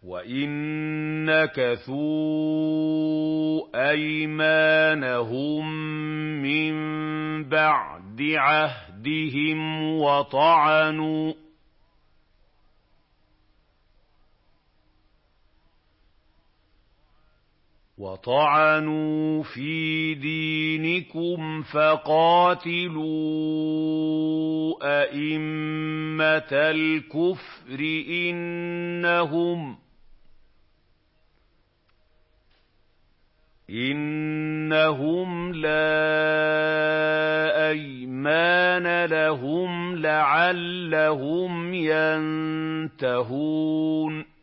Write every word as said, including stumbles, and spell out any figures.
وَإِن نَّكَثُوا أَيْمَانَهُم مِّن بَعْدِ عَهْدِهِمْ وَطَعَنُوا وَطَعَنُوا فِي دِينِكُمْ فَقَاتِلُوا أَئِمَّةَ الْكُفْرِ إِنَّهُمْ إِنَّهُمْ لَا أَيْمَانَ لَهُمْ لَعَلَّهُمْ يَنتَهُونَ